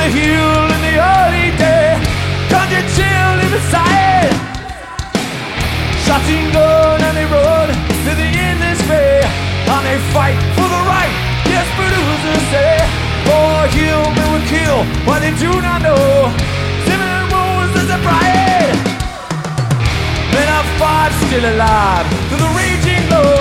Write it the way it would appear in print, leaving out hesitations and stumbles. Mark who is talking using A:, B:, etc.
A: the hill in the early day. Country chill in the side. Shotting gun and they run to the endless bay. And they fight for the right. Yes, producers say, oh, kill me will kill what they do not know. Seven moons as a bride. Men are fought still alive to the